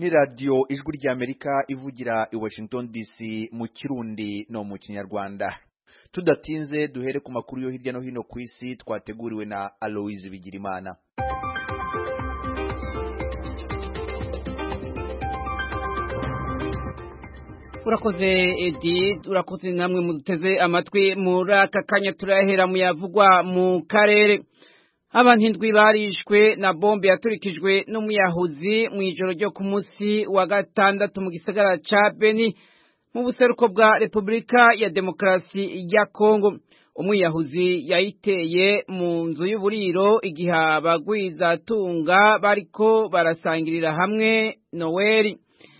ni radio ijwi ry'Amerika ivugira i Washington DC mu Kirundi no mu Kinyarwanda. Tudatinze duhere ku makuru yo hirya no hino ku isi twateguriwe na Aloise Bigirimana. Urakoze Edi, urakoze namwe muteze amatwi muri aka kanya turahera mu yavugwa mu karere. Abantu indwi barishwe na bombe yaturikijwe n'umuyahuzi mu ijoro ryo ku munsi wa gatandatu mu gisagara ca Beni mu buseruko bwa Repubulika ya Demokarasi ya Kongo. Umuyahuzi yayiteye mu nzu y'uburiro igihe abagwizatunga bariko barasangirira hamwe Noeli.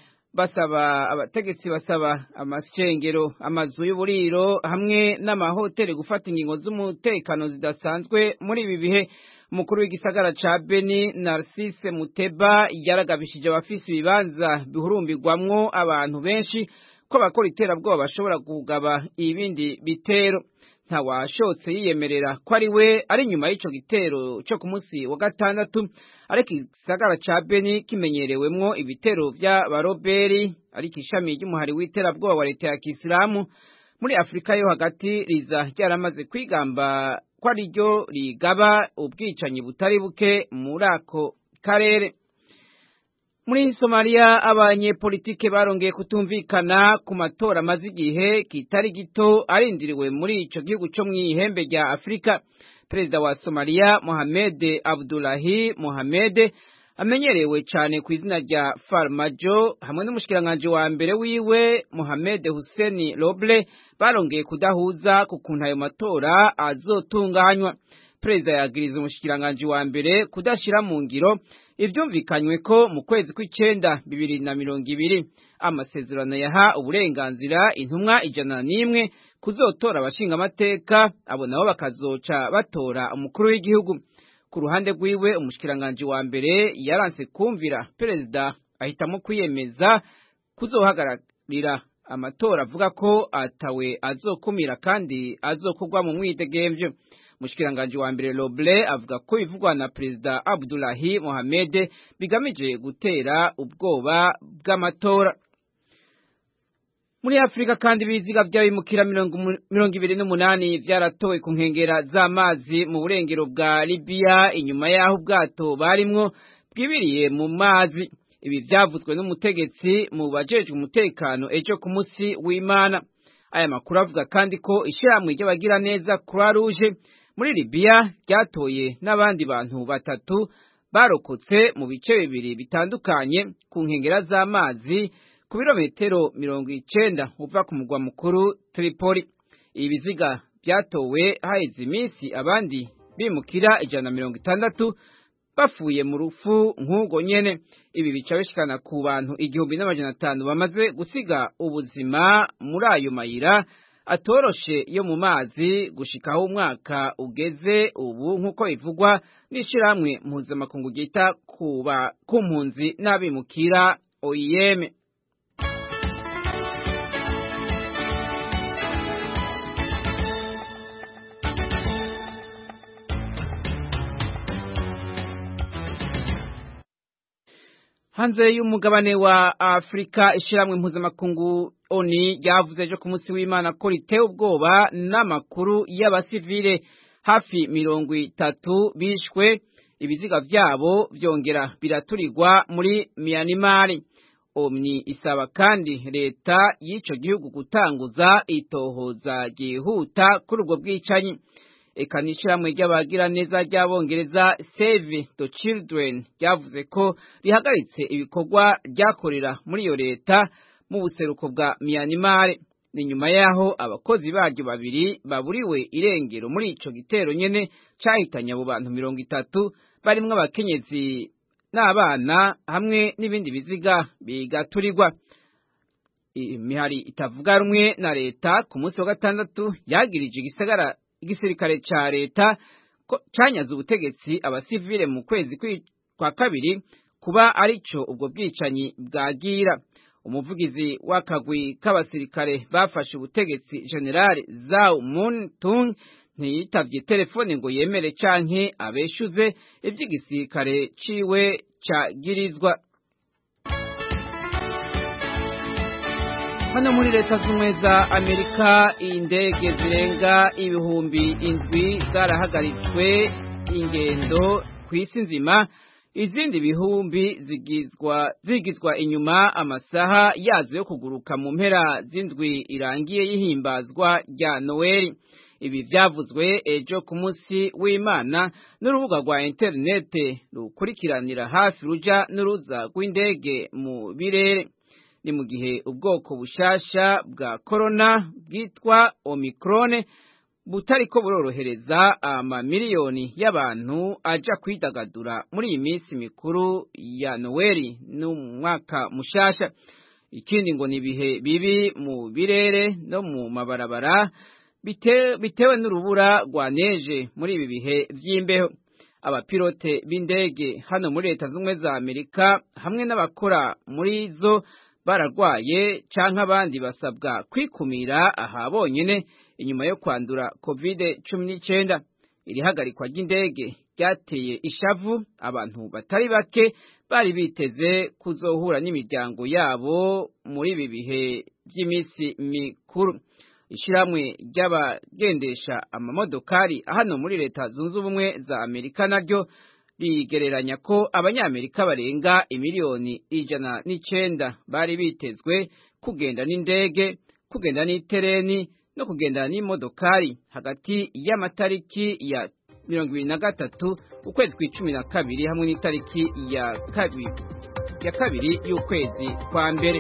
Abategetsi basaba amasengero, amazu y'uburiro hamwe n'amahoteli gufata ingingo z'umutekano zidasanzwe muri ibi bihe. Umukuru w'igisagara ca Beni Narcisse Muteba yaragabishije abafise ibibanza bihurumbirwamwo abantu benshi ko bakora iterabwoba bashobora kugaba ibindi bitero. Ntawashotse yiyemerera ko ari we ari nyuma y'ico gitero cyo ku munsi wa gatandatu, ariko igisagara ca Beni kimenyerewemwo ibitero vy'abaroberi, ariko ishami ry'umuhari w'iterabwoba wa leta ya Kisilamu muri Afrika yo hagati riza ryaramaze kwigamba ko ari ryo rigaba ubwicanyi butari buke muri ako karere. Muri Somalia abanyepolitike barongeye kutumvikana ku matora amaze igihe kitari gito arindiriwe muri ico gihugu cyo mw'ihembe rya Afrika. Perezida wa Somalia Mohamed Abdullahi Mohamed amenyerewe cyane ku izina rya Farmajo hamwe n'umushikiranganje wa mbere wiwe Mohamed Hussein Roble barongeye kudahuza ku kuntu ayo matora azotunganywa. Perezida yagiriza umushikiranganje wa mbere kudashira mu ngiro ivyumvikanywe ko mu kwezi kw'icenda 2020 amasezerano yaha uburenganzira intumwa 101 kuzotora abashinga amateka, abo nabo bakazoca batora umukuru w'igihugu. Ku ruhande rwiwe umushikiranganje wa mbere yaranse kumvira perezida, ahitamo kwiyemeza kuzohagararira amatora avuga ko atawe azokumira kandi azokugwa mu mwidegemvyo. Umushikiranganje wa mbere Roble avuga ko bivugwa na perezida Abdullahi Mohamed bigamije gutera ubwoba bw'amatora. Muri Afrika kandi biziga by'abimukira 28 vyaratowe ku nkengera z'amazi mu burengero bwa Libya inyuma yaho ubwato barimwo bwibiriye mu mazi. Ibi vyavuzwe n'umutegetsi mu bajejwe umutekano ejo ku munsi w'Imana. Aya makuru avuga kandi ko ishyirahamwe ry'abagira neza Croix Rouge muri Libya ryatoye n'abandi bantu batatu barokotse mu bice bibiri bitandukanye ku nkengera z'amazi ku birometero 90 uva ku mugwa mukuru Tripoli. Ibiziga byatowe haheze iminsi abandi bimukira 160 bafuye mu rufu nk'ubwo nyene. Ibi bica bishikana ku bantu 1500 bamaze gusiga ubuzima muri ayo mayira atoroshe yo mu mazi gushikaho umwaka ugeze ubu, nk'uko bivugwa n'ishirahamwe mpuzamakungu ryita ku mpunzi n'abimukira OIM. Hanze y'umugabane wa Afrika, ishiramwe mpuzamakungu ONU ryavuze ejo ku munsi w'Imana ko ritewe ubwoba n'amakuru y'abasivile hafi 30 bishwe, ibiziga vyabo vyongera biraturirwa muri Myanmar. ONU isaba kandi leta y'ico gihugu gutanguza itohoza ryihuta kuri ubwo bwicanyi. Eka n'ishyirahamwe ry'abagira neza ry'Abongereza Save the Children ryavuze ko rihagaritse ibikorwa ryakorera muri iyo leta mu buseruko bwa Myanmar. Ni nyuma yaho abakozi baryo babiri baburiwe irengero muri ico gitero nyene cahitanye abo bantu 30 barimwo abakenyezi n'abana hamwe n'ibindi biziga bigaturirwa. Imihari itavuga rumwe na leta ku munsi wa gatandatu yagirije igisirikare ca leta canyaze ubutegetsi abasivile mu kwezi kwa kabiri kuba arico ubwo bwicanyi bwagira. Umuvugizi w'akagwi k'abasirikare bafashe ubutegetsi General Zhao Muntung ntiyitavye telefone ngo yemere canke abeshuze ivy'igisirikare ciwe cagirizwa. hano muri leta z'ubumwe za Amerika indege zirenga ibihumbi 7 zarahagaritswe ingendo ku isi nzima, izindi bihumbi zigizwa inyuma amasaha yazo yo kuguruka mu mpera z'indwi irangiye yihimbazwa rya Noel. Ibi vyavuzwe ejo ku munsi w'Imana n'urubuga rwa interinete rukurikiranira hafi ruja n'uruza rw'indege mu birere. Ni mu gihe ubwoko bushasha bwa corona bwitwa Omicron butariko burorohereza amamiliyoni y'abantu aja kwidagadura muri iyi minsi mikuru ya Noel n'umwaka mushasha. Ikindi ngo ni ibihe bibi mu birere no mu mabarabara bitewe n'urubura rwa neje muri ibi bihe vy'imbeho. Abapilote b'indege hano muri leta z'ubumwe za Amerika hamwe n'abakora muri zo bararwaye canke abandi basabwa kwikumira aha bonyene inyuma yo kwandura COVID-19. Iri hagarikwa ry'indege ryateye ishavu abantu batari bake bari biteze kuzohura n'imiryango yabo muri ibi bihe vy'imisi mikuru. Ishiramwe ry'abagendesha amamodokari hano muri leta zunze ubumwe za Amerika naryo rigereranya ko abanyamerika barenga imiliyoni 109 bari bitezwe kugenda n'indege, kugenda n'itereni no kugenda n'imodokari hagati y'amatariki ya 23 ukwezi kwa12 hamwe n'itariki ya kabiri y'ukwezi kwa mbere.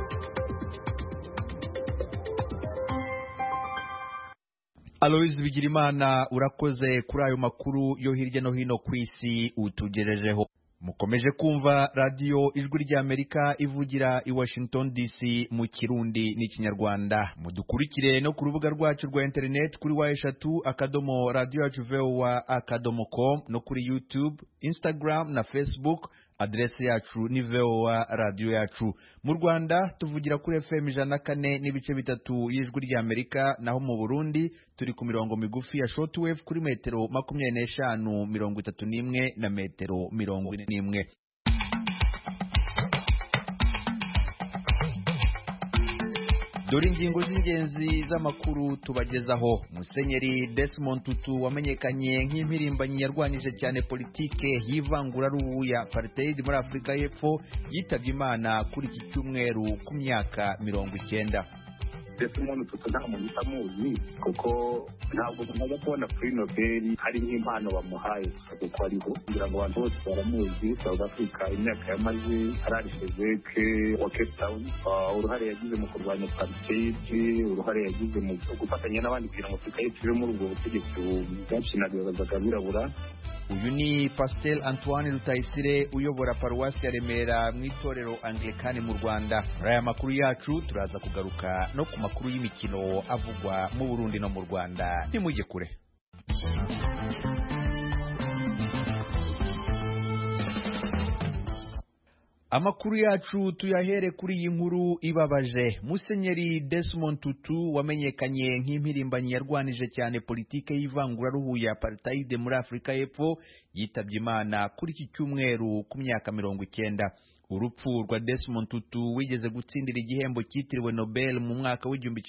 Alois Bigirimana, urakoze kuri ayo makuru yo hirya no hino ku isi utugejejeho. Mukomeje kumva radio Ijwi rya Amerika ivugira i Washington DC mu Kirundi n'Ikinyarwanda. Mudukurikire no ku rubuga rwacu rwa internet kuri wa3.radio@voa.com no kuri YouTube, Instagram na Facebook. Adresi yacu ni VOA radio yacu. Mu Rwanda tuvugira kuri FM 104.3 y'Ijwi rya Amerika, naho mu Burundi turi ku mirongo migufi ya shortwave kuri metero 25, 31 na metero 41. Dore ingingo z'ingenzi z'amakuru tubagezaho. Musenyeri Desmond Tutu wamenyekanye nk'impirimbanyi yarwanije cyane politike y'ivanguraruhu ya apartheid muri Afrika y'Epfo yitabye Imana kuri iki cyumweru ku myaka 90. Desmond Tutu nta muntu utamuzi kuko ntabwo tumaze kubona kuri Nobel hari nk'impano bamuhaye kuko ariho kugira ngo abantu bose baramuzi. South Africa imyaka yamaze ararishezeke wa Cape Town, uruhare yagize mu kurwanya apartheid, uruhare yagize mu gufatanya n'abandi kugira ngo Afrika y'Epfo ive muri ubwo butegetsi bwacinaga birabura. Uyu ni Pasteur Antoine Rutayisire uyobora paruwasi ya Remera mu itorero Anglikani mu Rwanda. Muri aya makuru yacu turaza kugaruka no ku makuru y'imikino avugwa mu Burundi no mu Rwanda. Nimujye kure. Amakuru yacu tuyahere kuri iyi nkuru ibabaje. Musenyeri Desmond Tutu wamenyekanye nk'impirimbanyi yarwanije cyane politike y'ivanguraruhu ya apartheid muri Afrika y'Epfo yitabye Imana kuri iki cyumweru ku myaka 90. Urupfu rwa Desmond Tutu wigeze gutsindira igihembo cyitiriwe Nobel mu mwaka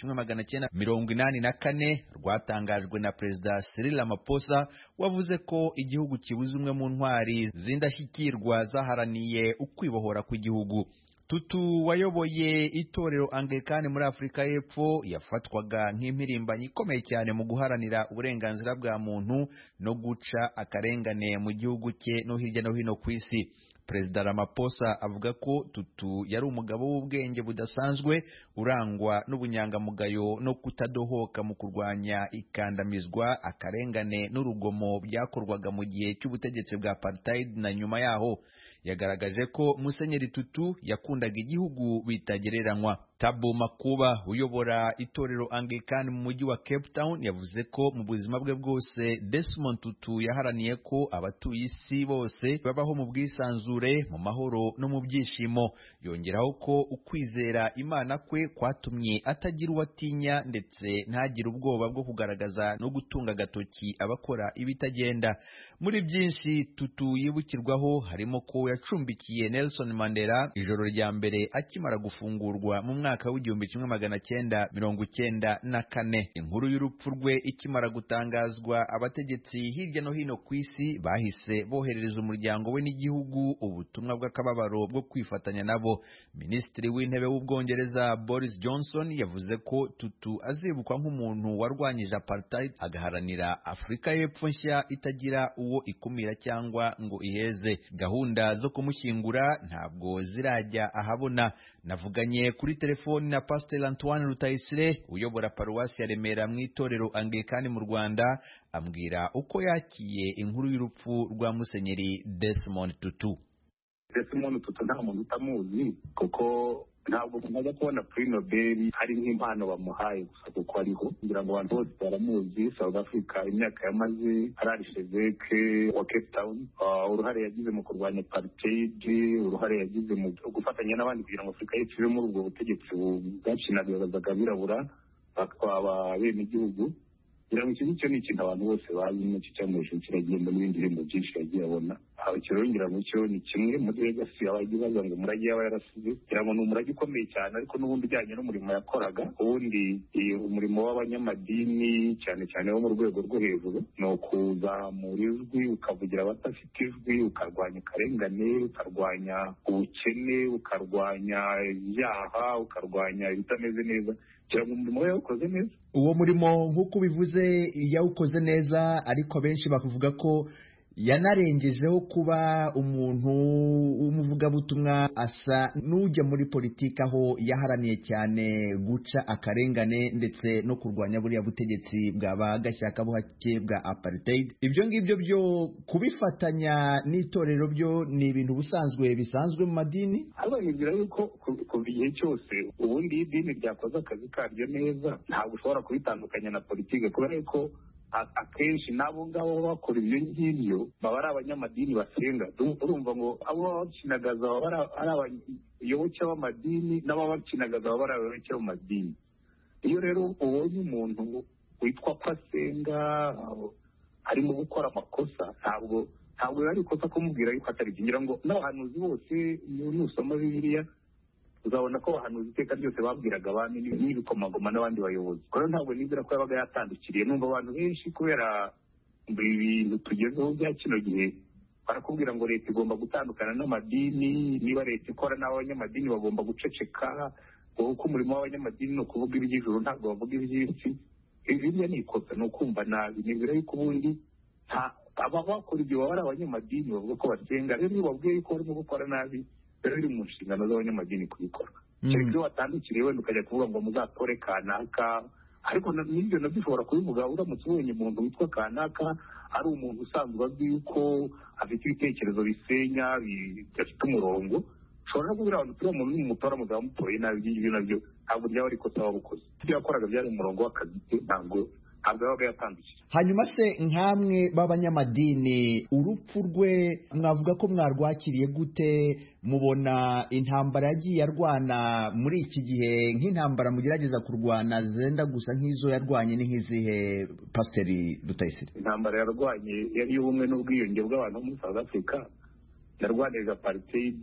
w'1984 rwatangajwe na Perezida Cyril Ramaphosa wavuze ko igihugu kibuze umwe mu ntwari zindashyikirwa zaharaniye ukwibohora kw'igihugu. Tutu wayoboye itorero Anglikani muri Afrika y'Epfo yafatwaga nk'impirimbanyi ikomeye cyane mu guharanira uburenganzira bwa muntu no guca akarengane mu gihugu cye no hirya no hino ku isi. Perezida Ramaphosa avuga ko Tutu yari umugabo w'ubwenge budasanzwe urangwa n'ubunyangamugayo no kutadohoka mu kurwanya ikandamizwa, akarengane n'urugomo byakorwaga mu gihe cy'ubutegetsi bwa apartheid na nyuma yaho. Yagaragaje ko Musenyeri Tutu yakundaga igihugu bitagereranywa. Thabo Makuba uyobora itorero Anglikani mu mujyi wa Cape Town yavuze ko mu buzima bwe bwose Desmond Tutu yaharaniye ko abatuye isi bose babaho mu bwisanzure, mu mahoro no mu byishimo. Yongeraho ko ukwizera Imana kwe kwatumye atagira uwatinya ndetse ntagire ubwoba bwo kugaragaza no gutunga agatoki abakora ibitagenda. Muri byinshi Tutu yibukirwaho harimo ko yacumbikiye Nelson Mandela ijoro rya mbere akimara gufungurwa mu mwaka mwaka w'igihumbi kimwe magana cyenda mirongo icyenda na kane. Inkuru y'urupfu rwe ikimara gutangazwa, abategetsi hirya no hino ku isi bahise boherereza umuryango we n'igihugu ubutumwa bw'akababaro bwo kwifatanya nabo. Minisitiri w'intebe w'Ubwongereza Boris Johnson yavuze ko Tutu azibukwa nk'umuntu warwanyije apartheid agaharanira Afurika y'Epfo nshya itagira uwo ikumira cyangwa ngo iheze. Gahunda zo kumushyingura ntabwo zirajya ahabona. Navuganye kuri telefoni na Pastor Antoine Rutayisire uyobora paruwasi ya Remera mu itorero Anglikani mu Rwanda, ambwira uko yakiye inkuru y'urupfu rwa Musenyeri Desmond Tutu. Desmond Tutu nta muntu utamuzi kuko ntabwo najya kubona Prix Nobel hari nk'impano bamuhaye gusa kuko ariho, kugira ngo abantu bose baramuzi. South Africa imyaka yamaze, Harari Sheveke wa Cape Town, uruhare yagize mu kurwanya apartheid, uruhare yagize mu gufatanya n'abandi kugira ngo Afurika y'Epfo ive muri ubwo butegetsi bwacinagazaga abirabura batwaba bene igihugu. kugira ngo iki nicyo ni ikintu abantu bose bazi, n'icyo cyamuhesha kiragenda n'ibindi bihembo byinshi yagiye abona. Ikirongera mu cyo ni kimwe muri legacy abagiye baza ngo umurage yaba yarasize, kugira ngo ni umurage ukomeye cyane, ariko n'ubundi ujyanye n'umurimo yakoraga. Ubundi umurimo w'abanyamadini cyane cyane wo mu rwego rwo hejuru ni ukuzamura ijwi, ukavugira abadafite ijwi, ukarwanya akarengane, ukarwanya ubukene, ukarwanya ibyaha, ukarwanya ibitameze neza. Kugira ngo umurimo we yawukoze neza. Uwo murimo nk'uko bivuze yawukoze neza, ariko benshi bakuvuga ko yanarengejeho kuba umuntu w'umuvugabutumwa, asa n'ujya muri politiki aho yaharaniye cyane guca akarengane ndetse no kurwanya buriya butegetsi bwaba gashyakabuhake bwa apartheid. Ibyo ngibyo byo kubifatanya n'itorero byo ni ibintu bisanzwe mu madini. Nibwira yuko kuva igihe cyose ubundi idini ryakoze akazi karyo neza, ntabwo ushobora kubitandukanya na politiki, kubera ko akenshi n'abo ngabo bakora ibyo ngibyo baba ari abanyamadini basenga. Urumva ngo abo bakinagaza baba ari abayoboke b'amadini, n'ababakinagaza baba ari abayoboke b'amadini. Iyo rero ubonye umuntu witwa ko asenga arimo gukora amakosa, ntabwo ari ikosa kumubwira yuko atari byo. Ngira ngo n'abahanuzi bose nusoma Bibiliya uzabona ko abahanuzi iteka ryose babwiraga abami n'ibikomagoma n'abandi bayobozi. Rero ntabwo nibwira ko yabaga yatandukiriye. Numva abantu benshi kubera ibintu tugezeho bya kino gihe barakubwira ngo leta igomba gutandukana n'amadini, niba leta ikora n'abanyamadini bagomba guceceka, kuko umurimo w'abanyamadini ni ukuvuga iby'ijuru, ntabwo bavuga iby'isi. Bibiliya ni ikosa, ni ukumva nabi. Nibwira yuko ubundi aba bakora ibyo baba ari abanyamadini bavuga ko basenga. Rero iyo babwiye yuko barimo gukora nabi, rero biri mu nshingano z'abanyamadini kubikora. Kereka iyo watandukiriye wenda ukajya kuvuga ngo muzatore kanaka, ariko n'ibyo nabyo ushobora kubivuga uramutse ubonye umuntu witwa kanaka ari umuntu usanzwe azwi yuko afite ibitekerezo bisenya bidafite umurongo, ushobora no kubwira abantu turiya muntu n'umutora muzaba mutoye nabi. Ibyo nabyo ntabwo byaba ari ikosa waba ukoze. Ibyo yakoraga byari umurongo w'akazi ke, ntabwo yabaga yatandukira. Hanyuma se nk'amwe b'abanyamadini, urupfu rwe mwavuga ko mwarwakiriye gute? Mubona intambara yagiye arwana muri iki gihe nk'intambara mugerageza kurwana zenda gusa nk'izo yarwanye ni nk'izihe, Pasiteri Rutayisire? Intambara yarwanye yari y'ubumwe n'ubwiyunge bw'abantu muri South Africa. Yarwanije apartheid,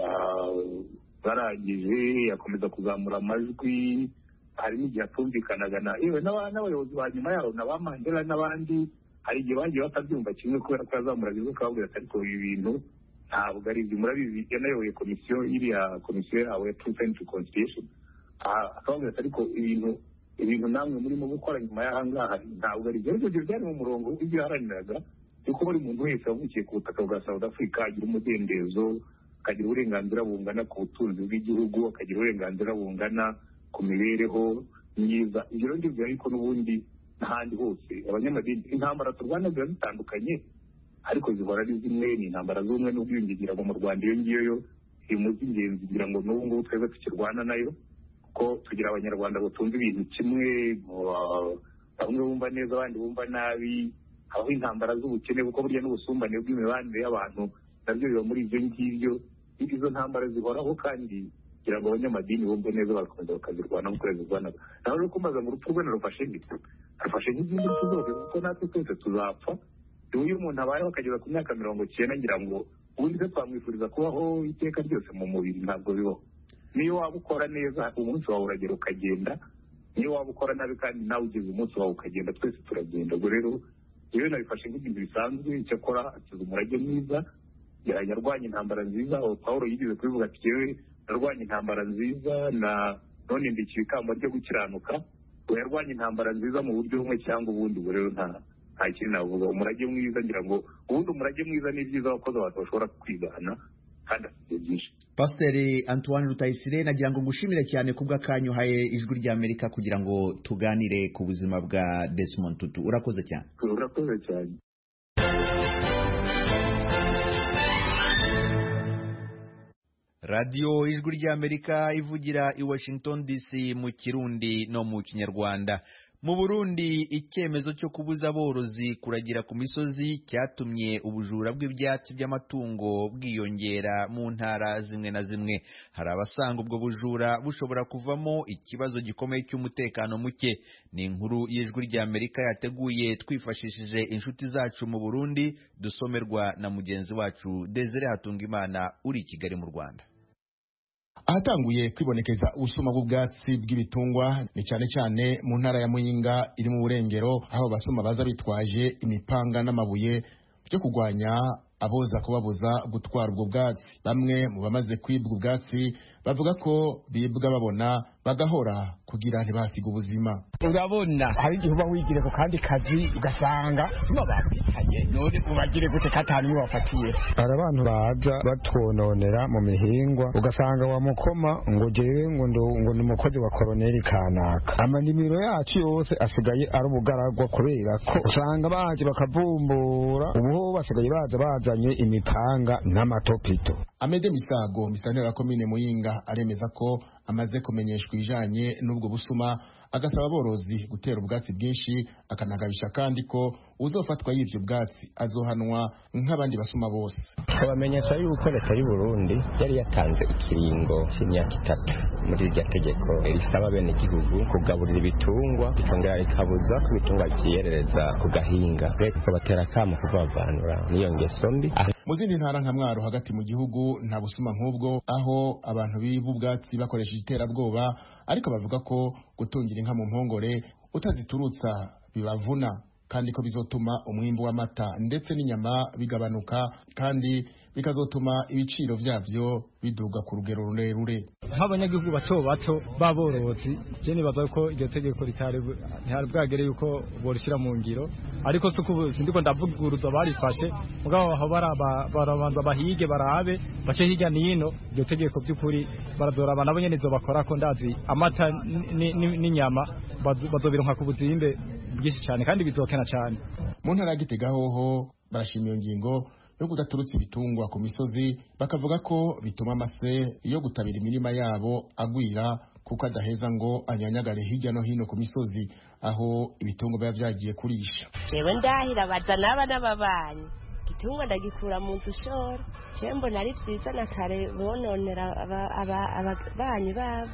barangije yakomeza kuzamura amajwi. Hari n'igihe atumvikanaga n'abayobozi ba nyuma yaho na ba Mandela n'abandi. Hari igihe bagiye batabyumva kimwe kubera ko yazamuraga ijwi akababwira ati ariko ibi bintu ntabwo ari ibyo. Murabizi yanayoboye komisiyo yabo ya Truth and Reconciliation, akababwira ati ariko ibintu namwe murimo gukora nyuma y'aha ngaha ntabwo ari ibyo. Ariko ibyo byari mu murongo w'ibyo yaharaniraga, yuko buri muntu wese wavukiye ku butaka bwa South Africa agira umudendezo, akagira uburenganzira bungana ku butunzi bw'igihugu, akagira uburenganzira bungana ku mibereho myiza. Ibyo ngibyo ariko n'ubundi n'ahandi hose abanyamadini, intambara turwana ziba zitandukanye ariko zihora ari zimwe. Ni intambara z'ubumwe n'ubwiyunge. Ngira ngo mu Rwanda iyo ngiyo yo iri mu by'ingenzi, ngira ngo n'ubu ngubu twebwe tukirwana nayo, kuko tugira abanyarwanda batumva ibintu kimwe, bamwe bumva neza abandi bumva nabi. Habaho intambara z'ubukene kuko burya n'ubusumbane bw'imibanire y'abantu nabyo biba muri ibyo ngibyo. Izo ntambara zihoraho kandi kugira ngo abanyamadini bumve neza bagakomeza bakazirwana nk'uko yazirwanaga. Naho rero kumaza ngo urupfu rwe narufashe nk'izindi mpfu zose, kuko natwe twese tuzapfa. Iyo umuntu abayeho akageza ku myaka 90, ngira ngo ubundi se twamwifuriza kubaho iteka ryose mu mubiri? Ntabwo bibaho. niyo waba ukora neza umunsi wawe uragera ukagenda, niyo waba ukora nabi kandi nawe ugeze umunsi wawe ukagenda, twese turagenda. Ubwo rero yewe nabifashe nk'ibintu bisanzwe. Icyakora akiza umurage mwiza, yarwanya intambara nziza. Pawulo yigeze kubivuga ati yewe narwanya intambara nziza none ndikiye ikamba ryo gukiranuka. Yarwanya intambara nziza mu buryo bumwe cyangwa ubundi. Ubwo rero nta kintu navuga. Umurage mwiza, ngira ngo ubundi umurage mwiza ni byiza wakoze abantu bashobora kwigana kandi afite byinshi. Pasiteri Antoine Rutayisire, nagira ngo ngushimire cyane kubw'akanyu uhaye Ijwi ry'Amerika kugira ngo tuganire ku buzima bwa Desmond Tutu. Urakoze cyane. Urakoze cyane. Radio Ijwi ry'Amerika ivugira i Washington DC mu Kirundi no mu Kinyarwanda. Mu Burundi, icyemezo cyo kubuza aborozi kuragira ku misozi cyatumye ubujura bw'ibyatsi by'amatungo bwiyongera mu ntara zimwe na zimwe. Hari abasanga ubwo bujura bushobora kuvamo ikibazo gikomeye cy'umutekano muke. Ni inkuru y'Ijwi ry'Amerika yateguye twifashishije inshuti zacu mu Burundi, dusomerwa na mugenzi wacu Desire Hatungimana uri i Kigali mu Rwanda. Ahatanguye kwibonekeza ubusuma bw'ubwatsi bw'ibitungwa ni cyane cyane mu ntara ya Muyinga iri mu Burengero, aho basuma baza bitwaje imipanga n'amabuye byo kugwanya aboza kubabuza gutwara ubwo bwatsi. Bamwe mu bamaze kwibwa ubwatsi bavuga ko bibwa babona bagahora kugira ntibasiga ubuzima. Urabona hari igihe uba wigire ku kandi kazi ugasanga sima babitaye, none ubagire gute katanu wafatiye. Hari abantu baza batwononera mu mihingwa, ugasanga wa mukoma ngo jewe ngo ni umukozi wa koroneli kanaka, amanimiro yacu yose asigaye ari ubugaragwa kubera ko usanga baje bakavumbura ubuho basigaye bazanye imipanga n'amatopito. Amede Misago, misantera wa komine Muyinga, aremeza ko amaze kumenyeshwa ijanye n'ubwo busuma, agasaba aborozi gutera ubwatsi bwinshi, akanagabisha kandi ko uzofatwa y'ivyo bwatsi azohanwa nk'abandi basuma bose. Abamenyesha yuko leta y'u Burundi yari yatanze ikiringo cy'imyaka 3 muri iryo tegeko risaba bene igihugu kugaburira ibitungwa, bikongera rikabuza ko ibitungwa byiyerereza ku gahinga, reka kubatera kama kuvavanura niyo ngeso mbi. Mu zindi ntara nka Mwaro hagati mu gihugu nta busuma nk'ubwo, aho abantu biba ubwatsi bakoresheje iterabwoba, ariko bavuga ko gutungira inka mu mpongore utaziturutsa bibavuna, kandi ko bizotuma umwimbu w'amata ndetse n'inyama bigabanuka, kandi bikazotuma ibiciro vyavyo biduga ku rugero rurerure. Nk'abanyagihugu bato baborozi, je nibaza ko iryo tegeko ntihari bwagere yuko borishira mu ngiro, ariko suko sindiko ndavuguruza barifashe, mugabo aho barabanza bahige barabe bace hirya nino iryo tegeko by'ukuri barazoraba nabo nyene zo bakora ko ndazi amata n'inyama bazobironka ku buzimbe bwinshi cyane kandi bizokena cyane. Mu ntara ya Gitega hoho barashimiye ngingo yo kudaturutsa ibitungwa ku misozi, bakavuga ko bituma amase yo gutabira imirima yabo agwira, kuko adaheza ngo anyanyagare hirya no hino ku misozi aho ibitungwa biba byagiye kurisha. Jewe ndahira bazana abana babanyi, igitungwa ndagikura mu nzu shora, jewe mbona ari vyiza na kare bononera ababanyi babo,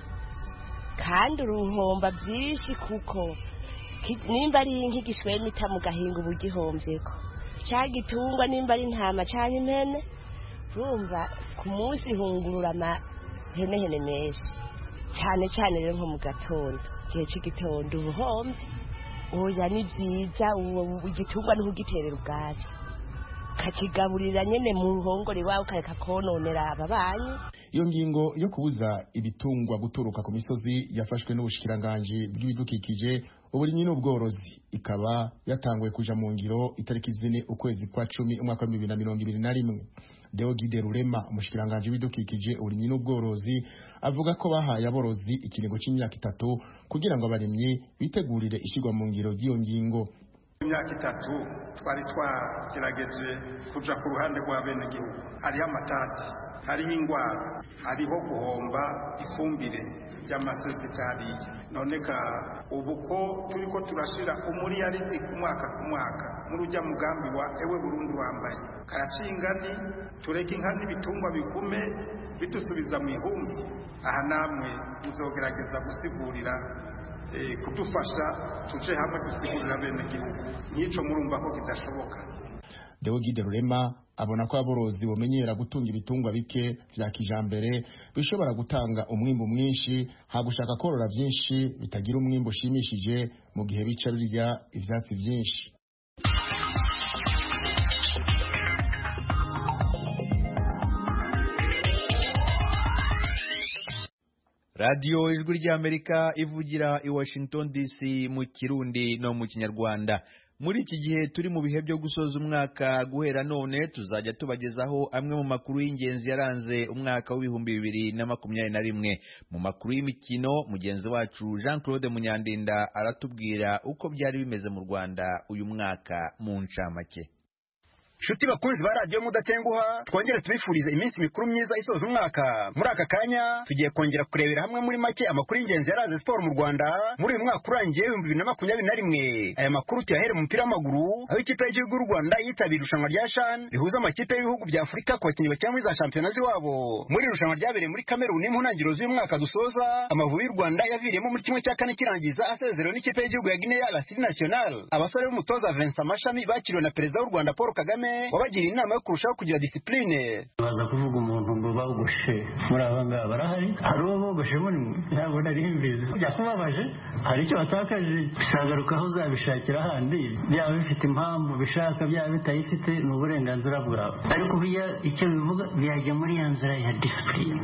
kandi uruhomba byinshi kuko nimba ari nk'igishwemi ta mu gahinga ubu gihomvyeko, cyagitungwa nimba ari ntama cyane impene, urumva ku munsi hungurura amahene menshi cyane rero nko mu gatondo, gihe cy'igitondo ubuhombe. Oya ni byiza igitungwa niho giterera ubwatsi, kakigaburira nyene mu ruhongore wawe kareka kononera ababanyi. Iyo ngingo yo kubuza ibitungwa guturuka ku misozi yafashwe n'ubushikiranganje bw'ibidukikije, uburimyi n'ubworozi, ikaba yatanguye kuja mu ngiro itariki 4 ukwezi kwa 10 umwaka wa 2021. Deogide Rurema, umushikiranganje w'ibidukikije, uburimyi n'ubworozi, avuga ko bahaye aborozi ikiringo cy'imyaka 3 kugira ngo abaremye bitegurire ishigwa mu ngiro ry'iyo ngingo. Imyaka 3 twari twagerageje kuja ku ruhande rwa bene gihugu, hariho amatati, hariho ingwara, hariho guhomba ifumbire y'amasezitari. Noneka ubuko turiko turashira umuriyaridi ku mwaka muri ujya mugambi wa ewe Burundi wambaye karacingani, tureke inka n'ibitungwa bikume bitusubiza mu ihumbi. Aha namwe muzogerageza gusigurira kudufasha tuje hamwe gusigurira bene gihugu, nyico murumva ko kidashoboka. Deogide Rurema abona ko aborozi bomenyera gutunga ibitungwa bike vya kijambere bishobora gutanga umwimbu mwinshi hagushaka korora vyinshi bitagira umwimbu ushimishije mu gihe bica birya ivyatsi vyinshi. Radio Ijwi ry'Amerika ivugira i Washington DC mu Kirundi no mu Kinyarwanda. Muri iki gihe turi mu bihe byo gusoza umwaka, guhera none tuzajya tubagezaho amwe mu makuru y'ingenzi yaranze umwaka w'2021. Mu makuru y'imikino, mugenzi wacu Jean Claude Munyandinda aratubwira uko byari bimeze mu Rwanda uyu mwaka mu ncamake. Shuti bakunzi ba radio mudatenguha, twongere tubifuriza iminsi mikuru myiza isoza umwaka. Muri aka kanya tugiye kongera kurebera hamwe muri make amakuru y'ingenzi yaranze sport mu Rwanda muri uyu mwaka urangiye 2021. Aya makuru tuyahere mu mupira w'amaguru, aho ikipe y'igihugu y'u Rwanda yitabira irushanwa rya CHAN rihuza amakipe y'ibihugu bya Afurika ku bakinnyi bakina muri za shampiyona z'iwabo. Muri irushanwa ryabereye muri Cameroon mu ntangiriro z'uyu mwaka dusoza, Amavubi y'u Rwanda yaviriyemo muri kimwe cya kane kirangiza asezerewe n'ikipe y'igihugu ya Guinea La Siri National. Abasore b'umutoza Vincent Mashami bakiriwe na perezida w'u Rwanda Paul Kagame wabagira inama yo kurushaho kugira discipline. Baza kuvuga umuntu ngo bawugoshe muri abanga barahari, hari uwo bogoshe muri ntabwo nari imbizi byakubabaje, hari icyo batakaje bisagaruka aho uzabishakira handi, byaba bifite impamvu bishaka byaba bitayifite n'uburenganzira bwawe, ariko biya icyo bivuga byajya muri ya nzira ya discipline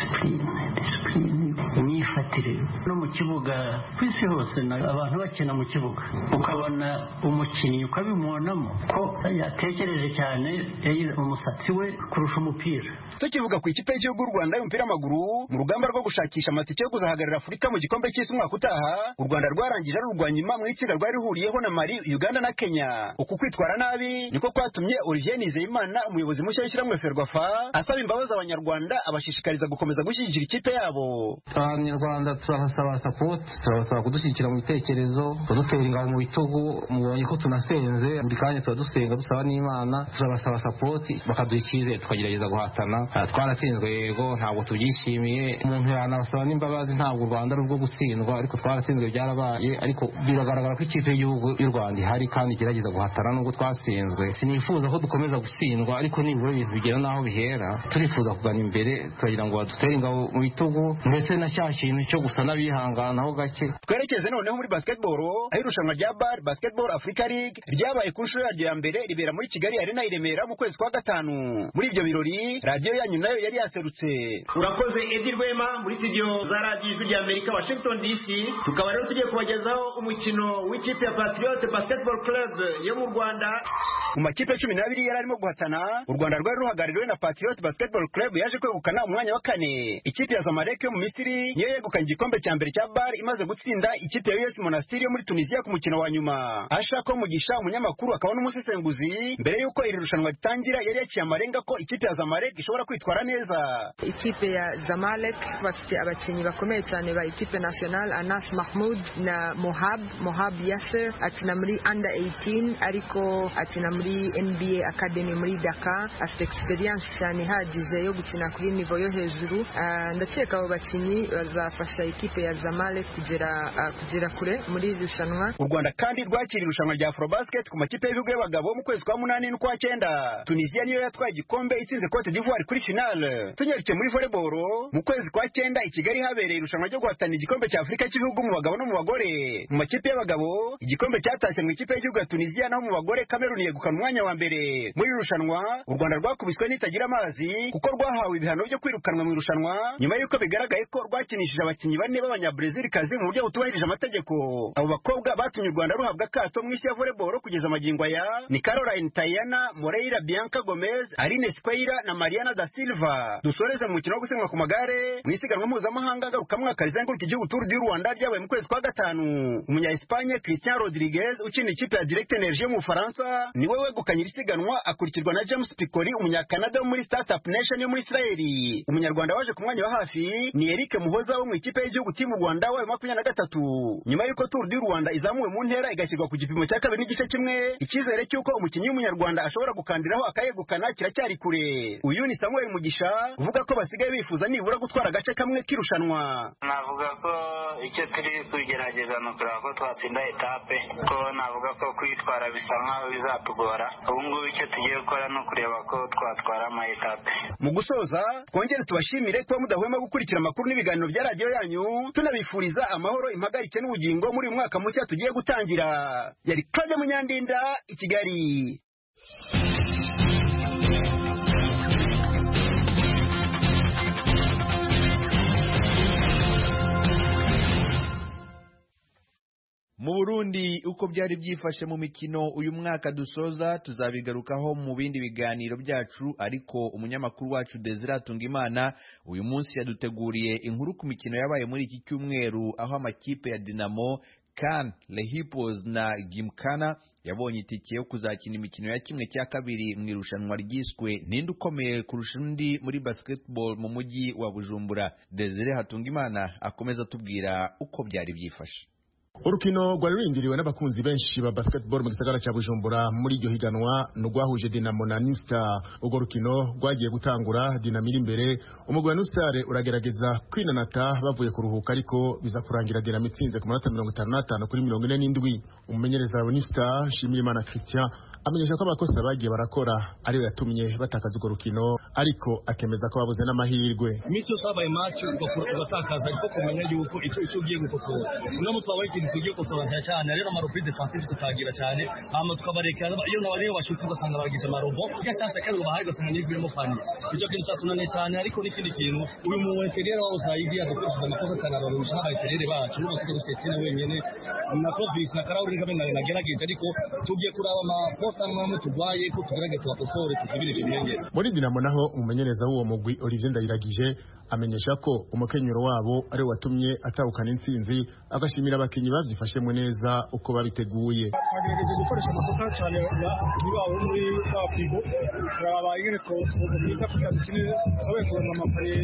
imyifatire no mu kibuga kwisi hose abantu bakina mu kibuga ukabona umukinnyi ukabimubonamo ko yatekereje cyane umusatsi we kurusha umupira. Tukivuga ku ikipe y'igihugu y'u Rwanda y'umupira w'amaguru mu rugamba rwo gushakisha amatike yo kuzahagararira Afurika mu gikombe cy'isi umwaka utaha, u Rwanda rwarangije ari urwa nyuma mu itsinda rwari rihuriyeho na Mali, Uganda na Kenya. Uku kwitwara nabi niko kwatumye Olivier Nizeyimana, umuyobozi mushya w'ishyirahamwe Ferwafa, asaba imbabazi abanyarwanda, abashishikariza gukomeza gushyigikira ikipe yabo. Abanyarwanda turabasaba support, turabasaba kudushyigikira mu bitekerezo, kudutera ingabo mu bitugu, mubonye ko tunasenze buri kanya turadusenga dusaba n'Imana, turabasaba support bakaduha icyizere tukagerageza guhatana. Twaratsinzwe yego, ntabwo tubyishimiye, umuntu yanabasaba n'imbabazi, ntabwo u Rwanda ari ubwo gutsindwa, ariko twaratsinzwe byarabaye, ariko biragaragara ko ikipe y'igihugu y'u Rwanda ihari kandi igerageza guhatana nubwo twatsinzwe. Sinifuza ko dukomeza gutsindwa, ariko nibura ibintu bigera naho bihera, turifuza kugana imbere turagira ngo badutere ingabo mu bitugu ndetse na cya kintu cyo gusa n'abihanganaho gake. Twerekeze noneho muri basketball, aho irushanwa rya BAL Basketball Africa League ryabaye ku nshuro yaryo ya mbere ribera muri Kigali Arena i Remera mu kwezi kwa gatanu. Muri ibyo birori radio yanyu nayo yari yaserutse. Urakoze Edi Rwema muri studio za Radio Ijwi ry'Amerika Washington DC. Tukaba rero tugiye kubagezaho umukino w'ikipe ya Patriot Basketball Club yo mu Rwanda. Mu makipe 12 yari arimo guhatana, u Rwanda rwari ruhagarariwe na Patriot Basketball Club yaje kwegukana umwanya wa kane. Ikipe ya Zamalek yo mu Misiri niyo yegukanye igikombe cya mbere cya BAL imaze gutsinda ikipe ya US Monastir yo muri Tunisia ku mukino wa nyuma. Ashaka Mugisha, umunyamakuru akaba n'umusesenguzi, mbere yuko iri rushanwa ritangira yari yaciye amarenga ko ikipe ya Zamalek ishobora kwitwara neza. Ikipe ya Zamalek bafite abakinnyi bakomeye cyane ba ikipe national, Anas Mahmoud na Mohab Yasser, akina muri under 18 ariko akina muri NBA Academy muri Dakar, afite experience cyane ihagije yo gukina kuri niveau yo hejuru. Ndakeka abo bakinnyi bazafasha ikipe ya Zamalek kugera kure muri irushanwa. U Rwanda kandi rwakira irushanwa rya Afrobasket ku makipe y'ibihugu y'abagabo mu kwezi kwa 8 n'ukwa 9. Tunisia niyo yatwaye igikombe itsinze Cote d'Ivoire kuri finale. Tunyarukiye muri volleyball, mu kwezi kwa 9 i Kigali habereye irushanwa ryo guhatana igikombe cya Afurika cy'ibihugu mu bagabo no mu bagore. Mu makipe y'abagabo igikombe cyatashye mu ikipe y'igihugu ya Tunisia, naho mu bagore Cameroon yegukana umwanya wa mbere. Muri irushanwa u Rwanda rwakubiswe n'itagira amazi kuko rwahawe ibihano byo kwirukanwa mu irushanwa nyuma y'uko bigaragaye ko rwakinishije abakinnyi bane b'abanyabrazil kazi mu buryo butubahirije amategeko. Abo bakobwa batumye u Rwanda ruhabwa kato mu isi ya volleyball kugeza magingo aya ni Caroline Tayana, Moreira Bianca Gomez, Aline Squeira na Mariana da Silva. Dusoreze mu mukino wo gusiganwa ku magare mu isiganwa mpuzamahanga ngarukamwaka rizenguruka igihugu Tour du Rwanda ryabaye mu kwezi kwa gatanu. Umunya-Espagne Christian Rodriguez ukina ikipe ya Direct Energie yo mu Faransa niwe wegukanye iri siganwa, akurikirwa na James Piccoli Umunya-Canada wo muri Startup Nation yo muri Israeli. Umunyarwanda waje ku mwanya wa hafi ni Eric Muhoza wo mu ikipe y'igihugu Team Rwanda wa 23. Nyuma y'uko Tour du Rwanda izamuwe mu ntera igashyirwa ku gipimo cya 2 n'igice kimwe, icyizere cy'uko umukinnyi w'umunyarwanda Rwanda ashobora gukandiraho akayegukana kiracyari kure. Uyu ni Samuel Mugisha uvuga ko basigaye bifuza nibura gutwara agace kamwe kirushanwa. Navuga ko icyo turi kugerageza no kureba ko twatsinda etape, ko navuga ko kwitwara bisa nkaho bizatugora. Ubu ngubu icyo tugiye gukora no kureba ko twatwara ama etape. Mu gusoza twongere tubashimire kuba mudahwema gukurikira amakuru n'ibiganiro bya radio yanyu, tunabifuriza amahoro, impagarike n'ubugingo muri uyu mwaka mushya tugiye gutangira. Yari Claude Munyandinda i Kigali. Mu Burundi uko byari byifashe mu mikino uyu mwaka dusoza tuzabigarukaho mu bindi biganiro byacu, ariko umunyamakuru wacu Desire Tungimana uyu munsi yaduteguriye inkuru ku mikino yabaye muri iki cyumweru, aho amakipe ya Dinamo, Can, Le Hippos na Gymkhana yabonye itike yo kuzakina imikino ya kimwe cya kabiri mu irushanwa ryiswe ninde ukomeye kurusha undi muri basketball mu mujyi wa Bujumbura. Desire Hatungimana akomeza atubwira uko byari byifashe. Urukino rwari rurindiriwe n'abakunzi benshi ba basketball mu gisagara cya Bujumbura muri iryo higanwa n'urwahuje Dinamo na New Star. Urwo rukino rwagiye gutangura Dinamo iri imbere, umugwi wa New Star uragerageza kwinanata bavuye kuruhuka, ariko biza kurangira Dinamo itsinze ku manota 55 kuri 47. Umumenyereza wa New Star Shimirimana Christian amenyesha ko abakosa bagiye barakora ariyo yatumye batakaza urwo rukino, ariko akemeza ko babuze n'amahirwe. Imisi yose habaye match ugatakaza, ariko kumenya yuko icyo ugiye gukosora uno mutwe wabaye ikintu tugiye gukosora cyane, rero amaropi defensive tutagira cyane, hama tukabareka iyo nabariyo bashutse ugasanga bagize amarobo cyangwa kandi bahaye ugasanga n'ibirimo pani. Icyo kintu cyatunaniye cyane, ariko n'ikindi kintu uyu mu interior wa Zaidi yadukoresha amakosa cyane, abarusha n'abayiterere bacu n'uko dusetse wenyine na Province na Karauri ngabe nagerageje, ariko tugiye kuraba amakosa tugwaye ko tugerageza twakosore tuzibirije imyengere. Muri Dinamo naho umumenyereza w'uwo mugwi Olivier Ndayiragije amenyesha ko umukenyero wabo ari watumye atahukana intsinzi, agashimira abakinyi bavyifashemo neza uko babiteguye. Bagerageje gukoresha amakosa cyane bibabo muri bapigo, turaba ingene twobiza kugira dukine abe kubona amapare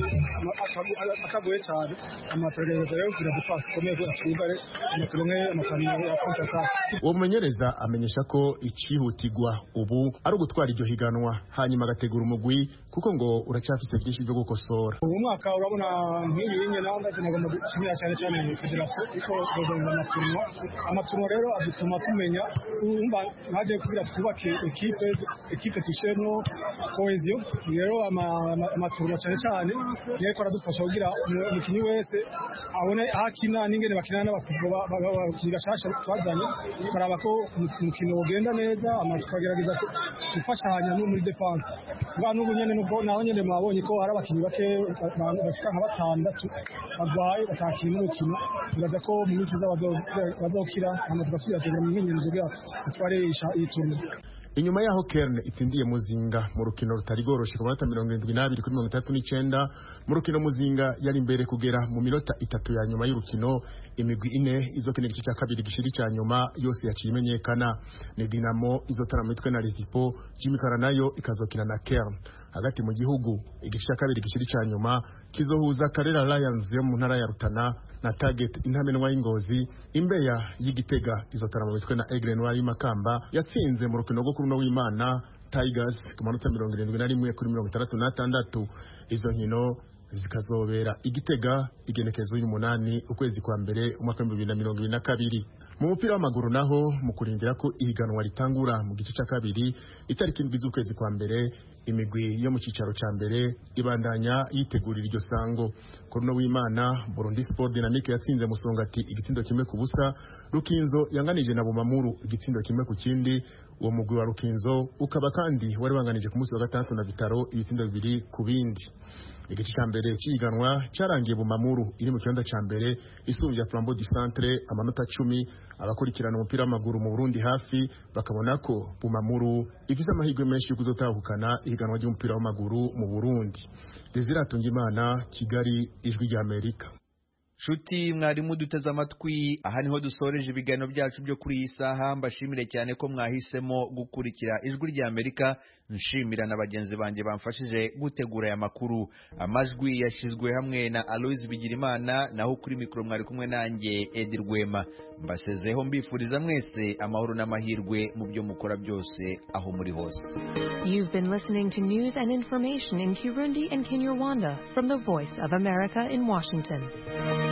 akagoye cyane, amategerezo yo kugira defense komeye ko atugare amaturonke amakaniro ya France attack. Uwo mumenyereza amenyesha ko icihutirwa ubu ari ugutwara iryo higanwa hanyuma agategura umugwi, kuko ngo uracyafise byinshi byo gukosora. Uyu mwaka urabona nk'iyi yenye nanga tunagomba gushimira cyane federation iko organiza amaturno rero adutuma tumenya tumba naje kugira twubake equipe tisheno cohesion. Rero amaturno cyane yeko aradufasha kugira umukinyi wese abone akina n'ingene bakina n'abafugo bakiga shasha twazanye, tukaraba ko umukino ugenda neza, tukagerageza gufashanya no muri defense. N'ubu nyene nubwo naho nyene mwabonye ko hari abakinyi bake bashika nka batandatu bagwaye batakina n'umukino, bibaza ko mu minsi bazokira hama tugasubira tugera mu nyenyezo byacu tutwaresha iyi turno. Inyuma yaho Kern itsindiye Muzinga mu rukino rutari goroshe ku manota 72 kuri 39, mu rukino Muzinga yari imbere kugera mu minota 3 ya nyuma y'urukino. Imigwi ine izokina igice cya kabiri gishiri cya nyuma yose yaciye imenyekana. Ni Dinamo izotara mitwe na Rezipo, Gymkhana nayo ikazokina na Kern. Hagati mu gihugu igice cya kabiri gishiri cya nyuma kizohuza Karera Lions yo mu ntara ya Rutana na Target Intamenwa y'Ingozi. Imbeya y'Igitega izotara mu mitwe na Aigle Noir y'Makamba yatsinze mu rukino rwo kuruno w'Imana Tigers ku manota 71 kuri 66. Izo nkino zikazobera Igitega igenekezo y'umunani ukwezi kwa mbere umwaka 2022. Mu mupira w'amaguru naho mu kurindira ko ihiganwa ritangura mu gice cya kabiri itariki 7 z'ukwezi kwa mbere, imigwi yo mu cicaro ca mbere ibandanya yitegurira iryo sango. Kuruno w'Imana Burundi Sport Dynamique yatsinze Musongati igitsindo kimwe ku busa. Rukinzo yanganije na Bumamuru igitsindo kimwe ku kindi. Uwo mugwi wa Rukinzo ukaba kandi wari wanganije ku munsi wa gatandatu na Vitaro ibitsindo 2 ku bindi. Igice cya mbere cy'iganwa cyarangiye Bumamuru iri mu kibanza cya mbere isumbya Flambeau du Centre amanota 10. Abakurikirana umupira w'amaguru mu Burundi hafi bakabona ko Bumamuru ifite amahirwe menshi yo kuzotahukana ihiganwa ry'umupira w'amaguru mu Burundi. Desire Tungimana, Kigali, Ijwi ry'Amerika. Shuti mwarimu duteze amatwi, aha niho dusoreje ibiganiro byacu byo kuri iyi saha. Mbashimire cyane ko mwahisemo gukurikira Ijwi rya Amerika. Nshimira na bagenzi banjye bamfashije gutegura aya makuru. Amajwi yashizwe hamwe na Aloise Bigirimana, naho kuri mikro mwari kumwe nanjye Edi Rwema. Mbasezeho mbifuriza mwese amahoro n'amahirwe mu byo mukora byose aho muri hose. You've been listening to news and information in Kirundi and Kinyarwanda from the Voice of America in Washington.